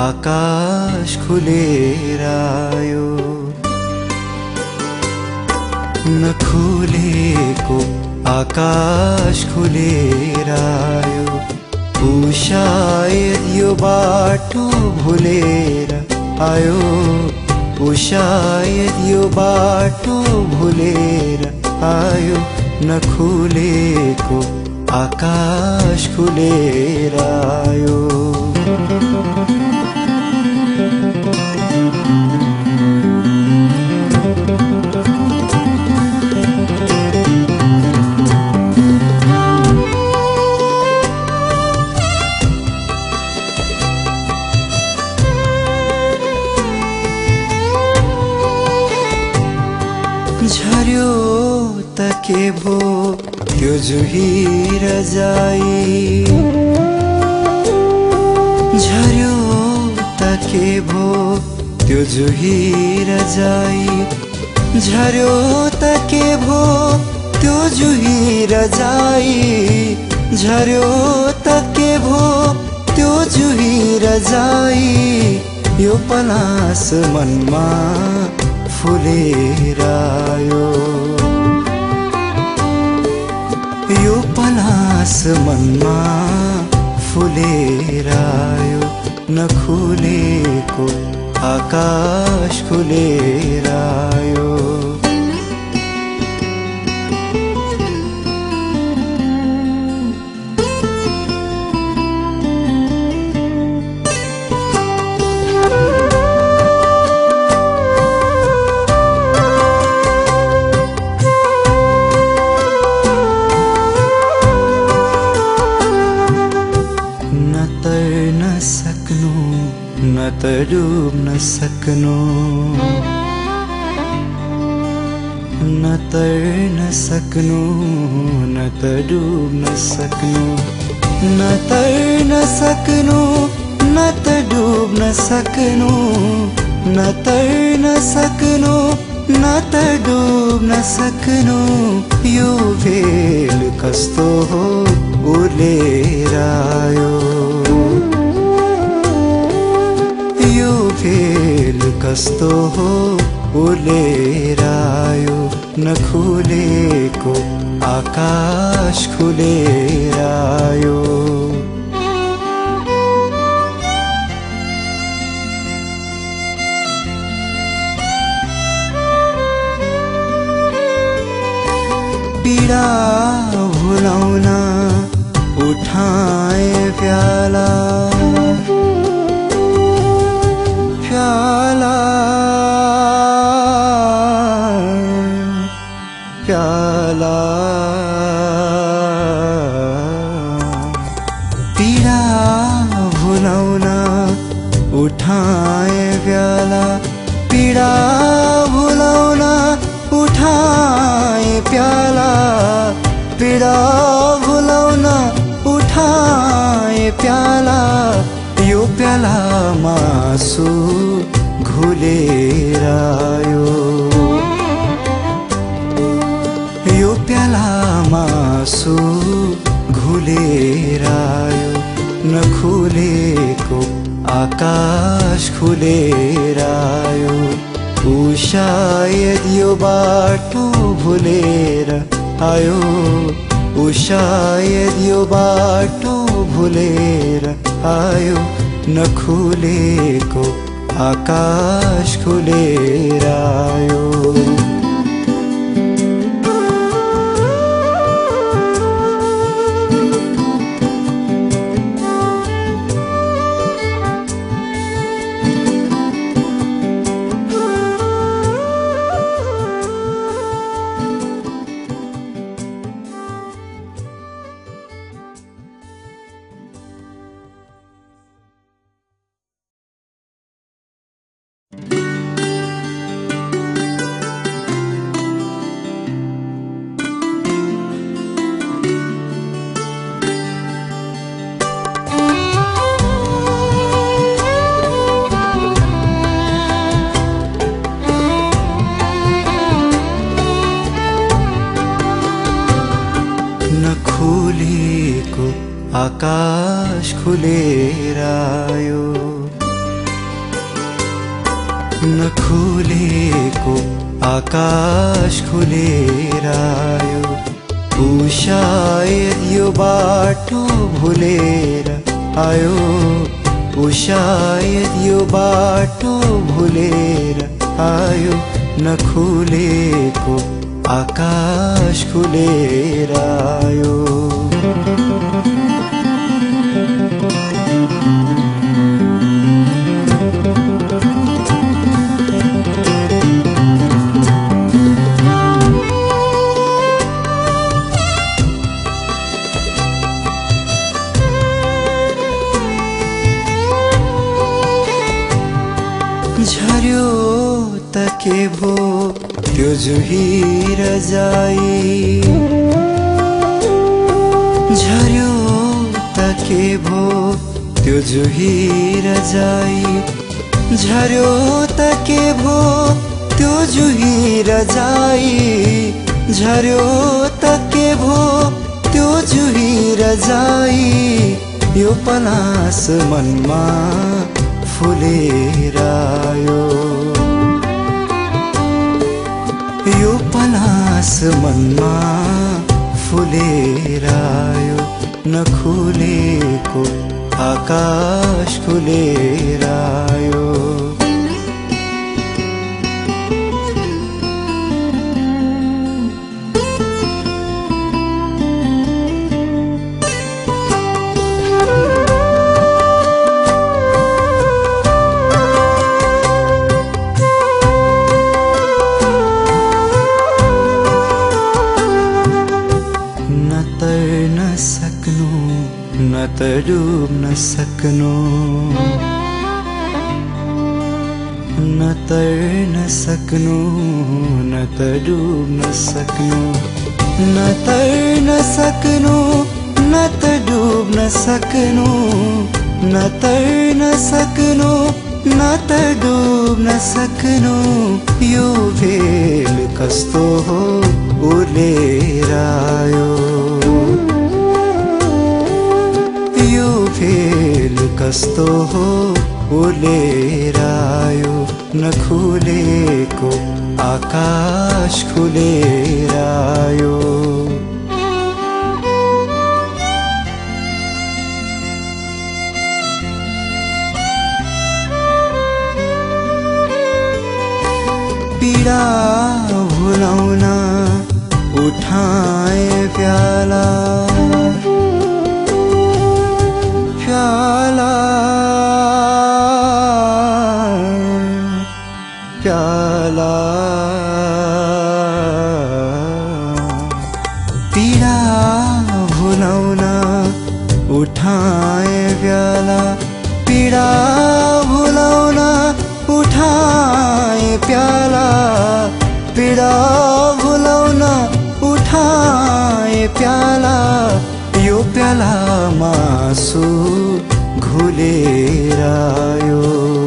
आकाश खुलेर आयो। नखुलेको आकाश खुलेर आयो। ऊ शायद यो बाटो भुलेर आयो। ऊ शायद यो बाटो भुलेर आयो। नखुलेको आकाश खुलेर आयो। झर्यो त के भो त्यो जुहिर जाई। झर्यो त के भो त्यो जुहिर जाई। झर्यो त के भो त्यो जुहिर जाई। झर्यो त के भो त्यो जुहिर जाई। यो पलास मनमा फुलेर आयो। यो पलास मनमा फुलेर आयो। नखुलेको आकाश खुलेर आयो। न त डुब्न सक्नु। न तर्न सक्नु। न त डुब्न सक्नु। न तर्न सक्नु। न त डुब्न सक्नु। न तर्न सक्नु। न त डुब्न सक्नु। यो भेल कस्तो हो उर्लेर आयो। यो भेल कस्तो हो उर्लेर आयो। नखुलेको आकाश खुलेर आयो। पीडा भुलाउन उठाए प्याला। प्याला प्याला पीडा भुलाउन उठाए प्याला। पीडा भुलाउन उठाए प्याला। पीडा भुलाउन उठाए प्याला। यो प्यालामा आँसु घुलेर आयो। यो प्यालामा आँसु घुलेर आयो। नखुलेको आकाश खुलेर आयो। ऊ शायद यो बाटो भुलेर आयो। ऊ शायद यो बाटो भुलेर आयो। नखुलेको आकाश खुलेर आयो। नखुलेको आकाश खुलेर आयो। नखुलेको आकाश खुलेर आयो। ऊ सायद यो बाटो भुलेर आयो। ऊ सायद यो बाटो भुलेर आयो। नखुलेको आकाश खुलेर आयो। झर्यो त के भो त्यो जुहिर जाई। झर्यो त के भो त्यो जुहिर जाई। झर्यो त के भो त्यो जुहिर जाई। झर्यो त के भो त्यो जुहिर जाई। यो पलास मनमा फुलेर आयो। यो पलास मनमा फुलेर आयो। नखुलेको आकाश खुलेर आयो। न त डुब्न सक्नु। न तर्न सक्नु। न त डुब्न सक्नु। न तर्न सक्नु। न त डुब्न सक्नु। न तर्न सक्नु। न त डुब्न सक्नु। यो भेल कस्तो हो उर्लेर आयो। यो भेल कस्तो हो उर्लेर आयो। नखुलेको आकाश खुलेर आयो। पीडा भुलाउन उठाए प्याला। प्याला प्याला पीडा भुलाउन उठाए प्याला। पीडा भुलाउन उठाए प्याला। पीडा भुलाउन उठाए प्याला। यो प्यालामा आँसु घुलेर आयो।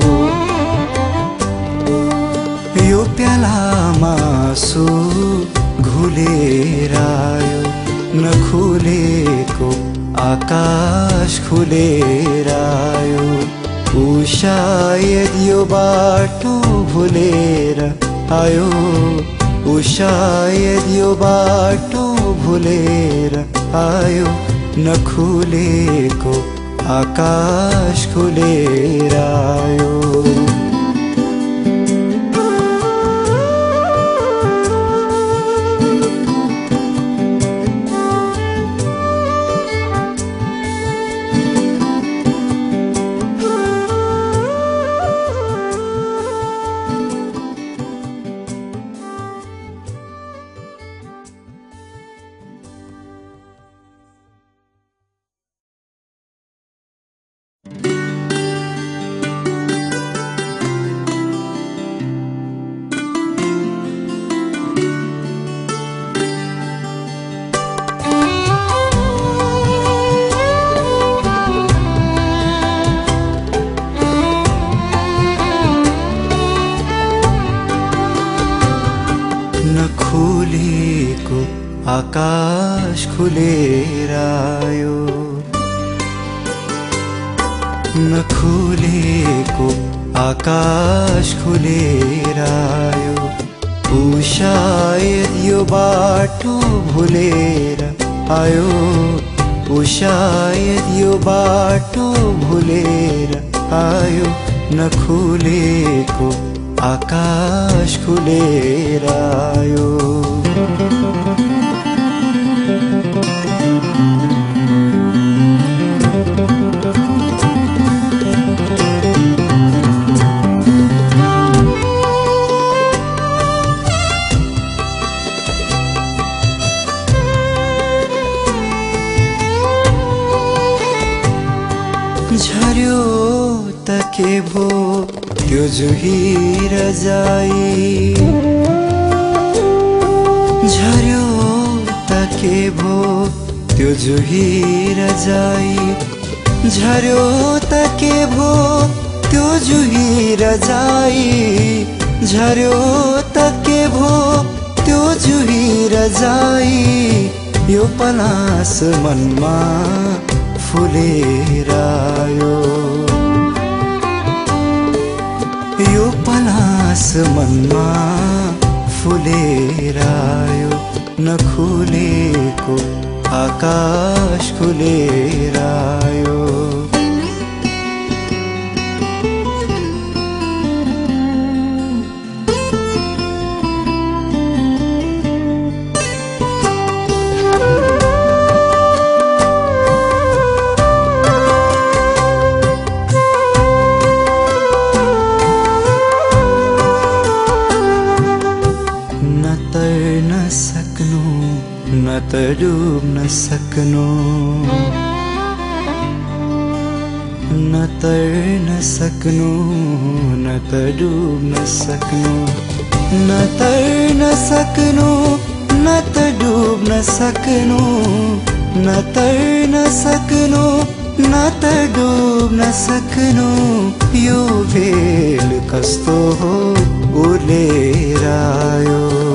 यो प्यालामा आँसु घुलेर आयो। नखुलेको आकाश खुलेर आयो। ऊ सायद यो बाटो भुलेर आयो। ऊ सायद यो बाटो भुलेर आयो। नखुलेको आकाश खुलेर आयो। नखुलेको आकाश खुलेर आयो। नखुलेको आकाश खुलेर आयो। ऊ सायद यो बाटो भुलेर आयो। ऊ सायद यो बाटो भुलेर आयो। नखुलेको आकाश खुलेर आयो। झर्यो त के भो त्यो जुहिर जाई। झर्यो त के भो त्यो जुहिर जाई। झर्यो त के भो त्यो जुहिर जाई। झर्यो त के भो त्यो जुहिर जाई। यो पलास मनमा फुलेर आयो। यो पलास मनमा फुलेर आयो। नखुलेको आकाश खुलेर आयो। न त डुब्न सक्नु। न तर्न सक्नु। न त डुब्न सक्नु। न तर्न सक्नु। न त डुब्न सक्नु। न तर्न सक्नु। न त डुब्न सक्नु। यो भेल कस्तो हो उलेर आयो।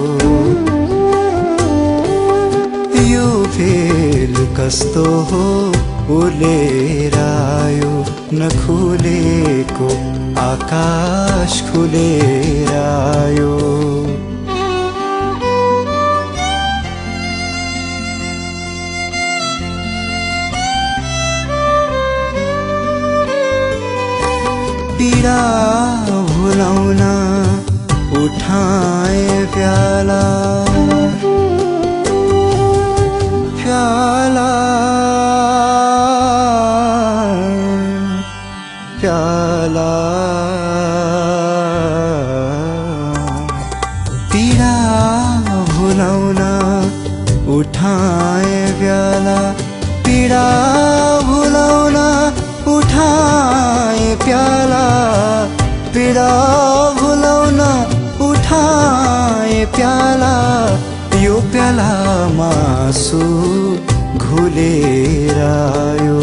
यो भेल कस्तो हो उलेर आयो। नखुलेको आकाश खुलेर आयो। पीडा भुलाउन उठाए प्याला। प्याला प्याला पीडा भुलाउन उठाए प्याला। पीडा भुलाउन उठाए प्याला। पीडा भुलाउन उठाए प्याला। यो प्यालामा आँसु घुलेर आयो।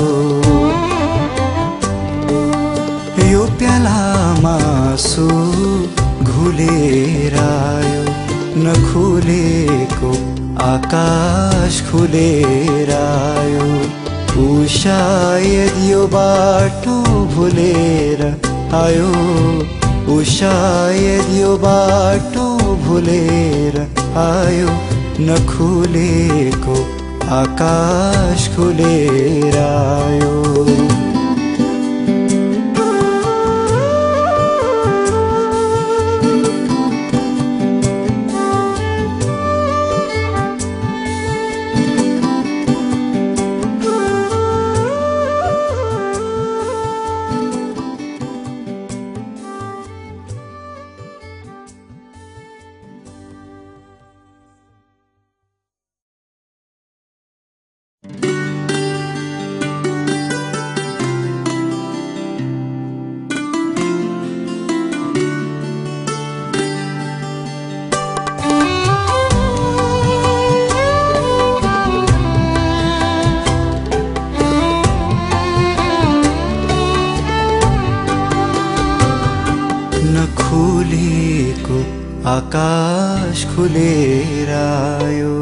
यो प्यालामा आँसु घुलेर आयो। नखुलेको आकाश खुलेर आयो। ऊ सायद यो बाटो भुलेर आयो। ऊ सायद यो बाटो भुलेर आयो। नखुलेको आकाश खुलेर आयो। नखुलेको आकाश खुलेर आयो।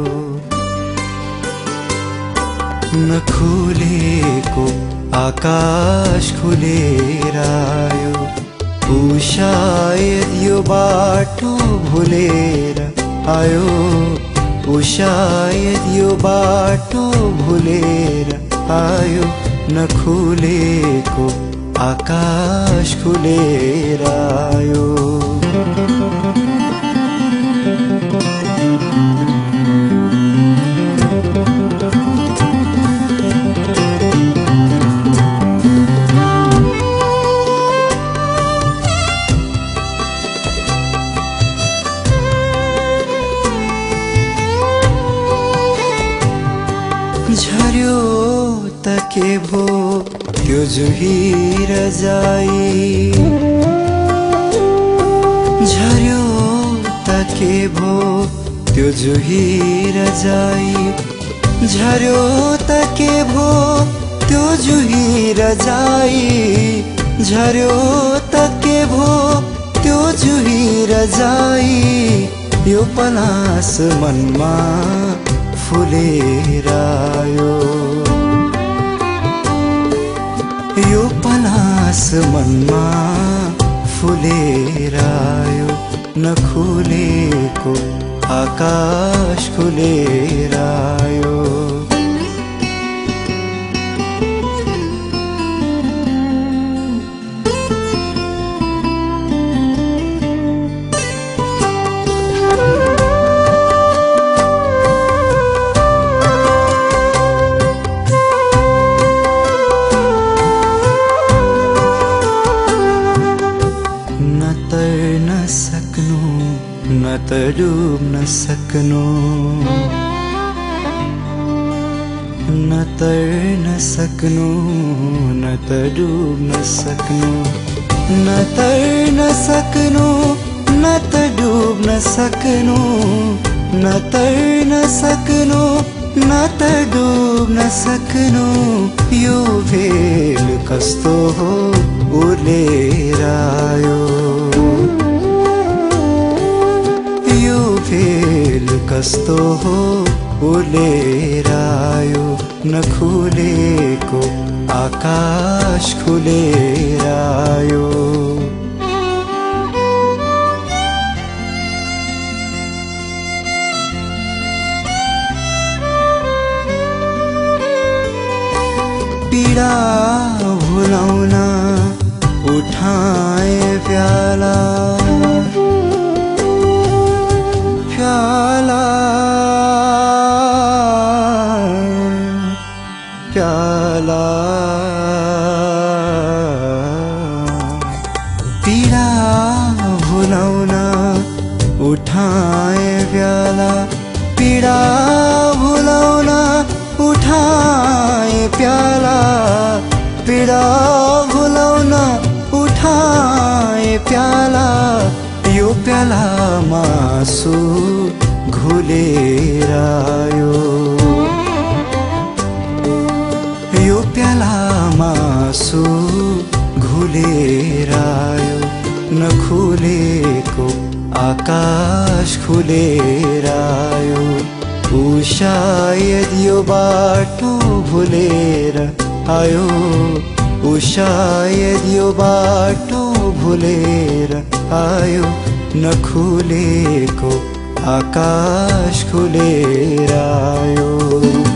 नखुलेको आकाश खुलेर आयो। ऊ सायद यो बाटो भुलेर आयो, ऊ सायद यो बाटो भुलेर आयो। नखुलेको आकाश खुलेर आयो। झर्यो त के भो त्यो जुहिर जाई, झर्यो त के भो त्यो जुहिर जाई, झर्यो त के भो त्यो जुहिर जाई, झर्यो त के भो त्यो जुहिर जाई। यो पलास मनमा फुलेर आयो, यो पलास मनमा फुलेर आयो। नखुलेको आकाश खुलेर आयो। न त डुब्न सक्नु, न तर्न सक्नु, न त डुब्न सक्नु, न तर्न सक्नु, न त डुब्न सक्नु, न तर्न सक्नु, न त डुब्न सक्नु। यो भेल कस्तो हो उर्लेर आयो, यो भेल कस्तो हो उर्लेर आयो। नखुलेको आकाश खुलेर आयो। पीडा भुलाउन उठाए प्याला, प्याला प्याला। पीडा भुलाउन उठाए प्याला, पीडा भुलाउन उठाए प्याला, पीडा भुलाउन उठाए प्याला। यो प्यालामा आँसु घुलेर आयो, यो प्यालामा आँसु घुलेर आयो। नखुलेको आकाश खुलेर आयो, ऊ सायद यो बाटो भुलेर आयो, ऊ सायद यो बाटो भुलेर आयो। नखुलेको आकाश खुलेर आयो।